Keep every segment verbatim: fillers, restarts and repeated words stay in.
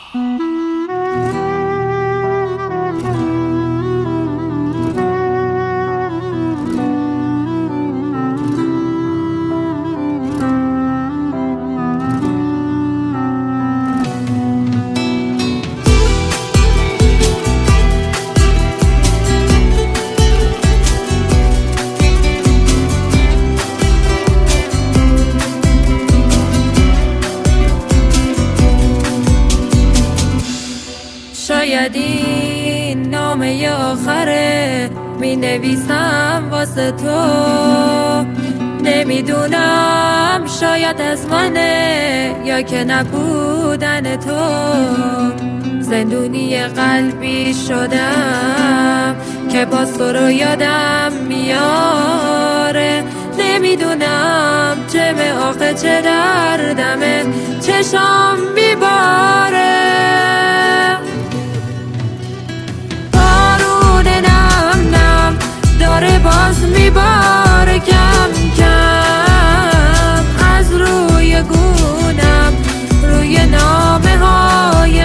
شاید این نامه آخره می نویسم واسه تو، نمیدونم شاید از منه یا که نبودن تو. زندونی قلبی شدم که باز تو رو یادم میاره، نمیدونم چه آخه چه دردمه چشام میباره. داره باز میباره کم کم از روی گونم، روی نامه های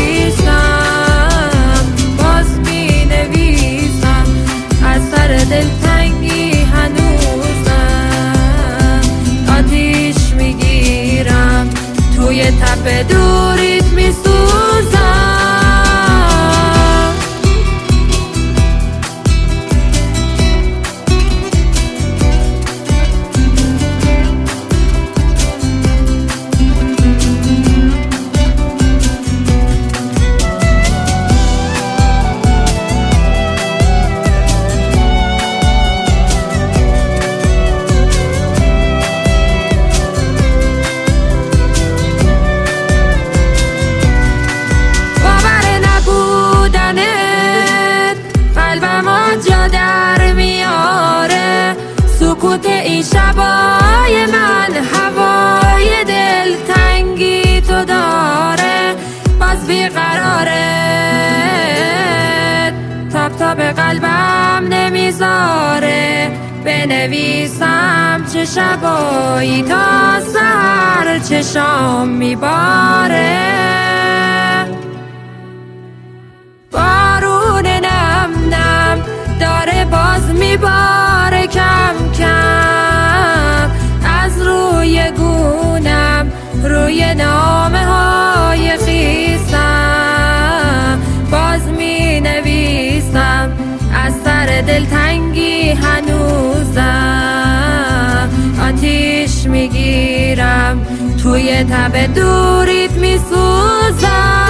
خیستم باز می نویسم، از سر دلتنگی هنوزم آتیش میگیرم، توی تب دوریت میسوزم. سکوت این شبای من هوای دلتنگی تو داره، باز بیقراره تاب تاب قلبم نمیذاره بنویسم چه شبایی تا سحر چشام میباره. بارون نم نم داره باز میباره کم کم از روی گونم، روی نامه های خیستم باز می نویسم، از سر دلتنگی هنوزم آتیش میگیرم، توی تب دوریت میسوزم.